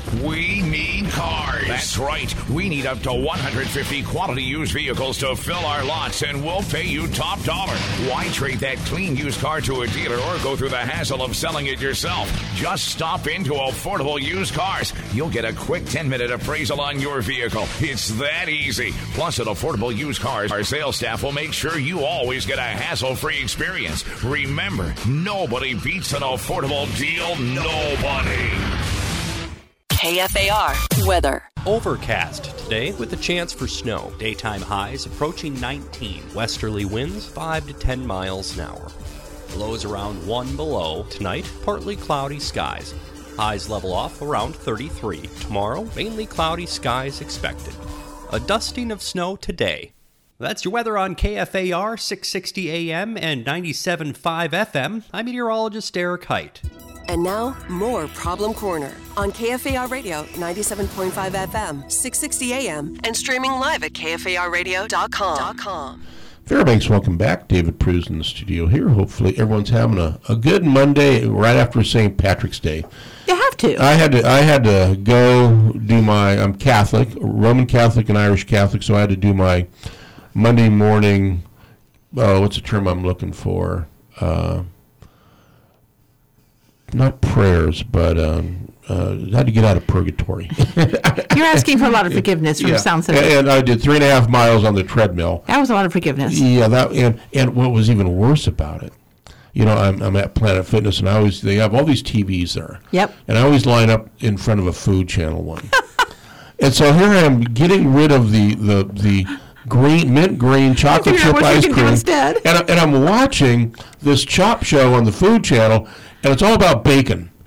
We need cars. That's right. We need up to one hundred fifty quality used vehicles to fill our lots, and we'll pay you top dollar. Why trade that clean used car to a dealer or go through the hassle of selling it yourself? Just stop into Affordable Used Cars. You'll get a quick ten-minute appraisal on your vehicle. It's that easy. Plus, at Affordable Used Cars, our sales staff will make sure you always get a hassle-free experience. Remember, nobody beats an affordable deal. Nobody. K F A R weather. Overcast today with a chance for snow. Daytime highs approaching nineteen. Westerly winds five to ten miles an hour. Lows around one below. Tonight, partly cloudy skies. Highs level off around thirty-three. Tomorrow, mainly cloudy skies expected. A dusting of snow today. That's your weather on K F A R six sixty A M and ninety-seven point five F M. I'm meteorologist Eric Height. And now, more Problem Corner on K F A R Radio ninety-seven point five F M, six sixty A M, and streaming live at K F A R radio dot com. Fairbanks, welcome back. David Pruse in the studio here. Hopefully everyone's having a, a good Monday right after Saint Patrick's Day. You have to. I had to I had to go do my, I'm Catholic, Roman Catholic and Irish Catholic, so I had to do my Monday morning, uh, what's the term I'm looking for? Uh, not prayers, but um, uh, I had to get out of purgatory. You're asking for a lot of forgiveness from yeah. sounds and, and I did three and a half miles on the treadmill. That was a lot of forgiveness. Yeah, that and, and what was even worse about it, you know, I'm I'm at Planet Fitness, and I always they have all these T Vs there. Yep. And I always line up in front of a Food Channel one. And so here I am getting rid of the the the. green, mint green chocolate chip ice cream, and, and I'm watching this chop show on the Food Channel, and it's all about bacon.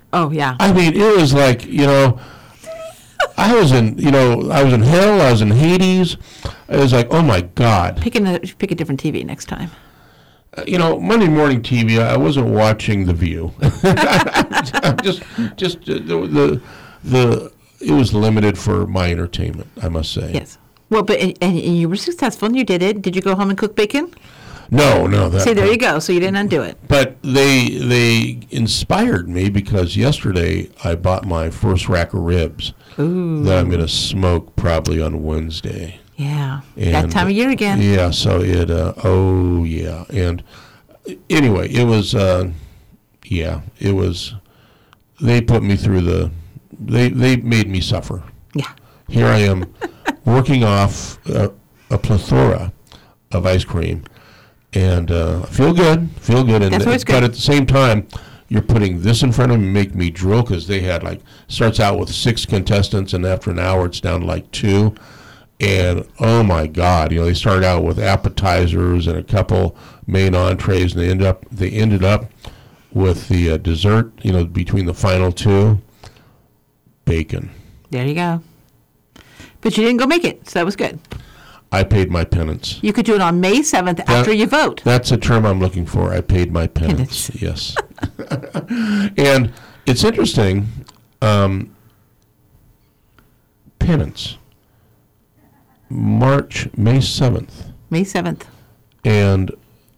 Oh, yeah. I mean, it was like, you know, I was in, you know, I was in hell, I was in Hades. It was like, oh my God. Pick a, pick a different T V next time. Uh, you know, Monday morning T V, I wasn't watching The View. just, just uh, the, the, the, it was limited for my entertainment, I must say. Yes. Well, but, and, and you were successful and you did it. Did you go home and cook bacon? No, no. That See, there you go. So you didn't undo it. But they they inspired me because yesterday I bought my first rack of ribs Ooh. that I'm going to smoke probably on Wednesday. Yeah, And, that time of year again. Yeah, so it, uh, oh, yeah. And anyway, it was, uh, yeah, it was, they put me through the, they, they made me suffer. Yeah. Here I am working off uh, a plethora of ice cream. And uh, feel good, feel good. And That's always good. But at the same time, you're putting this in front of me, make me drill, because they had like, starts out with six contestants, and after an hour, it's down to like two. And oh my God, you know, they started out with appetizers and a couple main entrees, and they ended up, they ended up with the uh, dessert, you know, between the final two, bacon. There you go. But you didn't go make it, so that was good. I paid my penance. You could do it on May seventh That- after you vote. That's a term I'm looking for. I paid my penance. Yes. And it's interesting, um, penance. March, May seventh. May seventh. And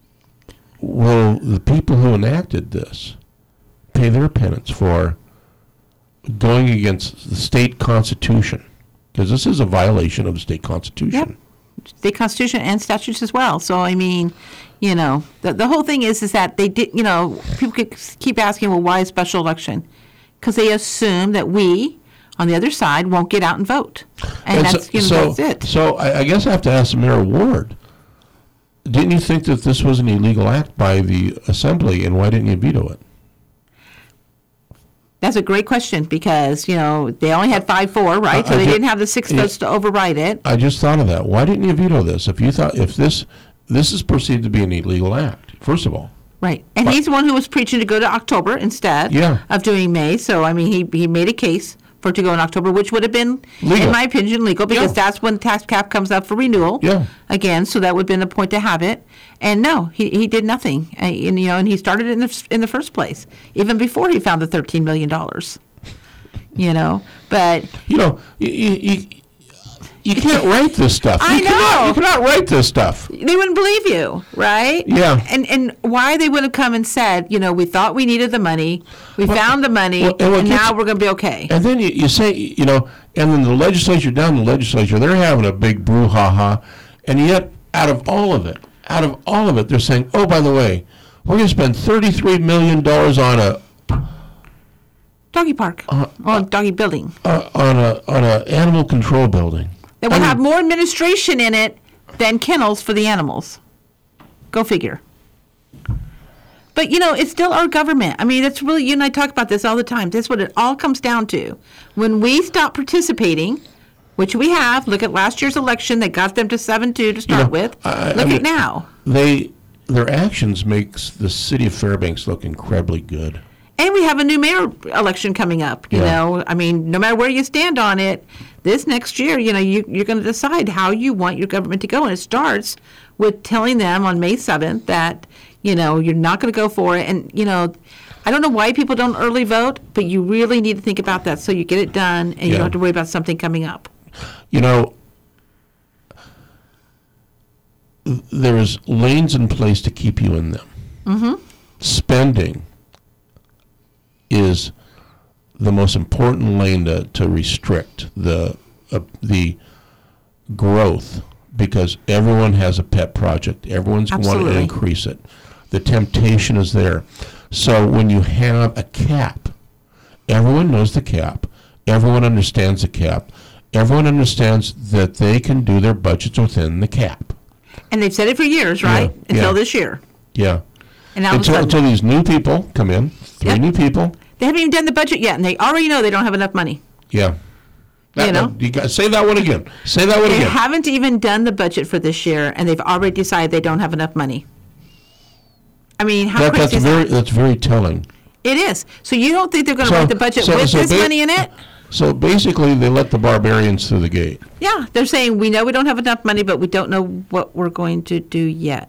will the people who enacted this pay their penance for going against the state constitution? Because this is a violation of the state constitution. Yep. State constitution and statutes as well. So, I mean, you know, the, the whole thing is is that they did, you know, people could keep asking, well, why a special election? Because they assume that we, on the other side, won't get out and vote. And, And that's, so, you know, so, that's it. So I, I guess I have to ask Mayor Ward, didn't you think that this was an illegal act by the assembly, and why didn't you veto it? That's a great question because, you know, they only had five four, right? I- so I they ju- didn't have the six yeah. votes to override it. I just thought of that. Why didn't you veto this? If you thought, if this, this is perceived to be an illegal act, first of all. Right. And he's the one who was preaching to go to October instead Yeah. of doing May. So, I mean, he, he made a case for it to go in October, which would have been, Legal. in my opinion, legal because Yeah. that's when tax cap comes up for renewal. Yeah. Again, so that would have been the point to have it. And no, he, he did nothing. Uh, and, you know, and he started it in the, in the first place, even before he found the thirteen million dollars. You know, but You know, you, you, you can't write this stuff. I you Cannot, know. you cannot write this stuff. they wouldn't believe you, right? Yeah. And and why they would have come and said, you know, we thought we needed the money, we Well, found the money, well, and what and gets- now we're going to be okay. And then you, you say, you know, and then the legislature, down the legislature, they're having a big brouhaha, and yet out of all of it, out of all of it, they're saying, oh, by the way, we're going to spend thirty-three million dollars on a Doggy park, Uh, or doggy building. uh, on a on a animal control building. That I will mean, have more administration in it than kennels for the animals. Go figure. But, you know, it's still our government. I mean, that's really, you and I talk about this all the time. That's what it all comes down to. When we stop participating, which we have, look at last year's election that got them to seven two to start know, with. I- I look mean, at now. They their actions makes the city of Fairbanks look incredibly good. And we have a new mayor election coming up, you Yeah. know. I mean, no matter where you stand on it, this next year, you know, you, you're going to decide how you want your government to go. And it starts with telling them on May seventh that, you know, you're not going to go for it. And, you know, I don't know why people don't early vote, but you really need to think about that so you get it done and you Yeah. don't have to worry about something coming up. You know, th- there is lanes in place to keep you in them. Mm-hmm. Spending is the most important lane to, to restrict the uh, the growth, because everyone has a pet project. Everyone's wanting to Absolutely. increase it. The temptation is there. So when you have a cap, everyone knows the cap. Everyone understands the cap. Everyone understands that they can do their budgets within the cap. And they've said it for years, right? Yeah, Until yeah. this year. Yeah. And now all of a until, sudden- until these new people come in, three Yep. new people. They haven't even done the budget yet, and they already know they don't have enough money. Yeah. That You know? one, you got, say that one again. Say that one They again. haven't even done the budget for this year, and they've already decided they don't have enough money. I mean, how That, crazy that's is very that? that's very telling. It is. So you don't think they're going to So- write the budget so- with so this ba- money in it? So basically, they let the barbarians through the gate. Yeah, they're saying we know we don't have enough money, but we don't know what we're going to do yet.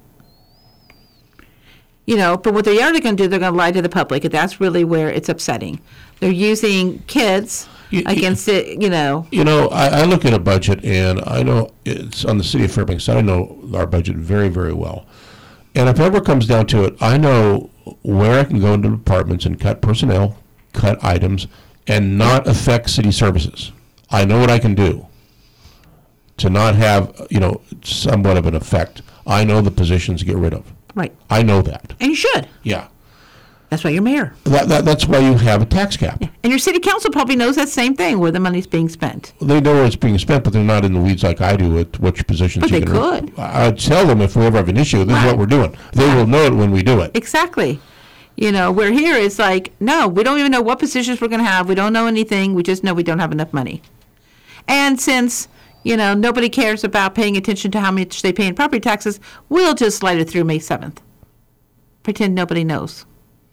You know, but what they are going to do, they're going to lie to the public, and that's really where it's upsetting. They're using kids against it, you know. You know, I, I look at a budget, and I know it's on the city of Fairbanks. I know our budget very, very well. And if it ever comes down to it, I know where I can go into departments and cut personnel, cut items, and not affect city services. I know what I can do to not have, you know, somewhat of an effect. I know the positions to get rid of. Right. I know that. And you should. Yeah. That's why you're mayor. That, that That's why you have a tax cap. Yeah. And your city council probably knows that same thing, where the money's being spent. They know where it's being spent, but they're not in the weeds like I do at which positions But you they can. could. I'd tell them if we ever have an issue, this is what we're doing. They will know it when we do it. Exactly. You know, we're here, it's like, no, we don't even know what positions we're going to have. We don't know anything. We just know we don't have enough money. And since, you know, nobody cares about paying attention to how much they pay in property taxes, we'll just slide it through May seventh. Pretend nobody knows.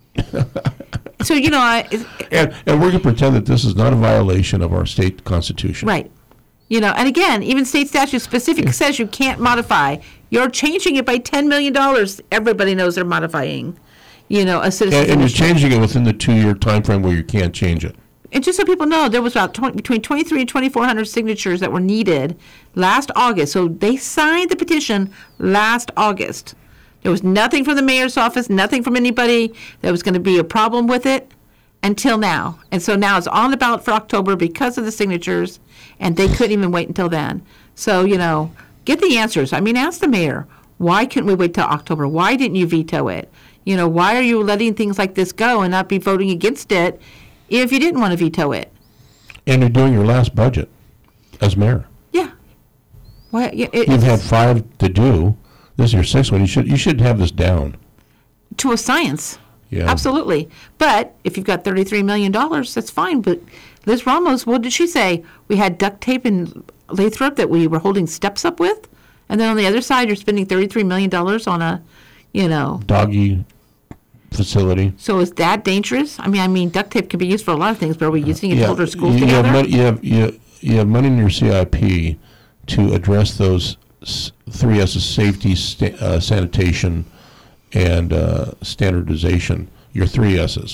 So, you know, I... And, and we're going to pretend that this is not a violation of our state constitution. Right. You know, and again, even state statute specific says you can't modify. You're changing it by ten million dollars. Everybody knows they're modifying, you know, a citizen's And, and you're initiative. changing it within the two-year time frame where you can't change it. And just so people know, there was about twenty, between twenty-three and twenty-four hundred signatures that were needed last August. So they signed the petition last August. There was nothing from the mayor's office, nothing from anybody that was going to be a problem with it until now. And so now it's on the ballot for October because of the signatures, and they couldn't even wait until then. So, you know, get the answers. I mean, ask the mayor, why couldn't we wait till October? Why didn't you veto it? You know, why are you letting things like this go and not be voting against it if you didn't want to veto it? And you're doing your last budget as mayor. Yeah. Well, yeah, it, You've had it's five to do. This is your sixth one. You should you should have this down. to a science. Yeah. Absolutely. But if you've got thirty-three million dollars, that's fine. But Liz Ramos, what did she say? We had duct tape in Lathrop that we were holding steps up with? And then on the other side, you're spending thirty-three million dollars on a, you know. Doggy facility. So is that dangerous? I mean, I mean, duct tape can be used for a lot of things, but are we using it to hold our schools you, together? You have, money, you, have, you, you have money in your C I P to address those s- three S's: safety, sta- uh, sanitation, and uh, standardization. Your three S's.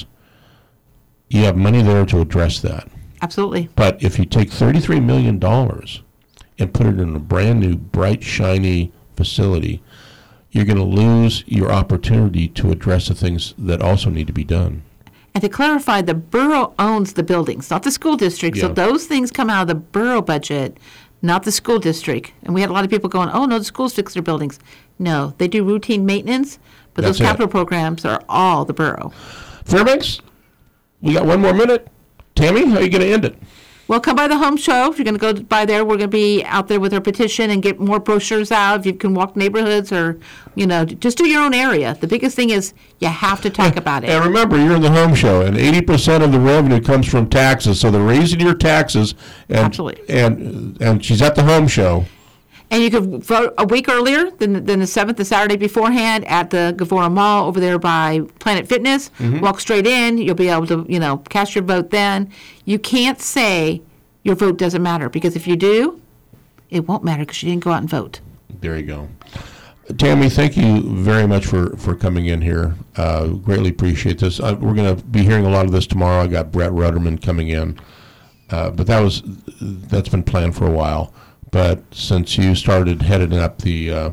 You have money there to address that. Absolutely. But if you take thirty-three million dollars and put it in a brand new, bright, shiny facility, you're going to lose your opportunity to address the things that also need to be done. And to clarify, the borough owns the buildings, not the school district. So Yeah. those things come out of the borough budget, not the school district. And we had a lot of people going, oh, no, the schools fix their buildings. No, they do routine maintenance, but That's those it. capital programs are all the borough. Fairbanks, we got one more minute. Tammy, how are you going to end it? Well, come by the home show. If you're going to go by there, we're going to be out there with our petition and get more brochures out. If you can walk neighborhoods or, you know, just do your own area. The biggest thing is you have to talk about it. And remember, you're in the home show, and eighty percent of the revenue comes from taxes, so they're raising your taxes. And, Absolutely. And, and she's at the home show. And you could vote a week earlier than, than the seventh, the Saturday beforehand, at the Gavora Mall over there by Planet Fitness. Mhm. Walk straight in. You'll be able to, you know, cast your vote then. You can't say your vote doesn't matter, because if you do, it won't matter because you didn't go out and vote. There you go. Tammy, thank you very much for, for coming in here. Uh, greatly appreciate this. Uh, we're going to be hearing a lot of this tomorrow. I got Brett Rudderman coming in. Uh, but that was that's been planned for a while. But since you started heading up the uh,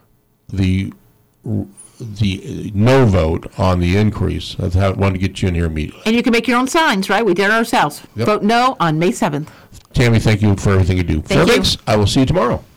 the the no vote on the increase, I thought- wanted to get you in here immediately. And you can make your own signs, right? We did it ourselves. Yep. Vote no on May seventh. Tammy, thank you for everything you do. Thank you. Fairbanks, I will see you tomorrow.